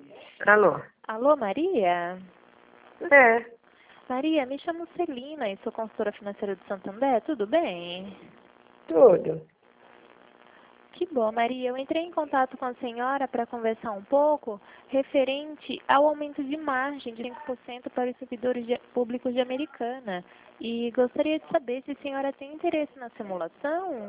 Alô? Alô, Maria? É, Maria, me chamo Celina e sou consultora financeira do Santander, tudo bem? tudo. Que bom, Maria. Eu entrei em contato com a senhora para conversar um pouco referente ao aumento de margem de 5% para os servidores públicos de Americana. E gostaria de saber se a senhora tem interesse na simulação?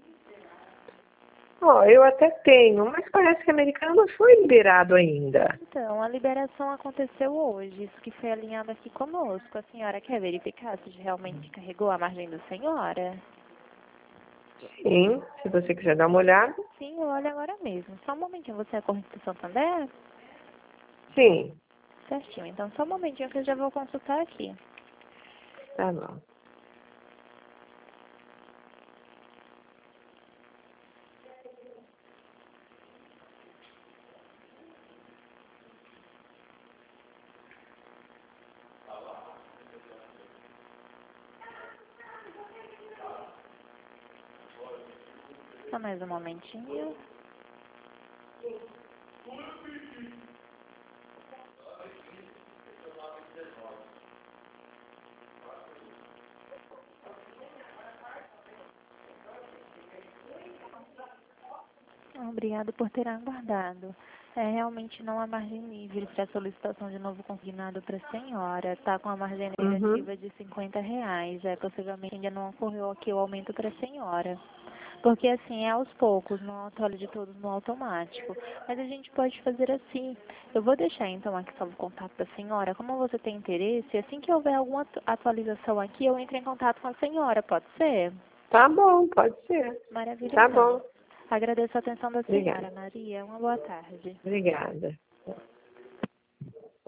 Ó, eu até tenho, mas parece que americano não foi liberado ainda. Então, a liberação aconteceu hoje, isso que foi alinhado aqui conosco. A senhora quer verificar se realmente carregou a margem da senhora? Sim, se você quiser dar uma olhada. Sim, eu olho agora mesmo. Só um momentinho, você é corrente do Santander? Sim, Certinho, então só um momentinho que eu já vou consultar aqui. tá bom. Só mais um momentinho. Obrigado por ter aguardado. Realmente não há margem livre para solicitação de novo consignado para a senhora. Está com a margem negativa de R$ 50. Possivelmente ainda não ocorreu aqui o aumento para a senhora. Porque assim, é aos poucos, não atualiza de todos no automático. Mas a gente pode fazer assim. Eu vou deixar então aqui só o contato da senhora. Como você tem interesse, assim que houver alguma atualização aqui, eu entro em contato com a senhora, pode ser? Tá bom, pode ser. Maravilha, Tá então. bom. Agradeço a atenção da senhora, Obrigada. Maria. Uma boa tarde. Obrigada.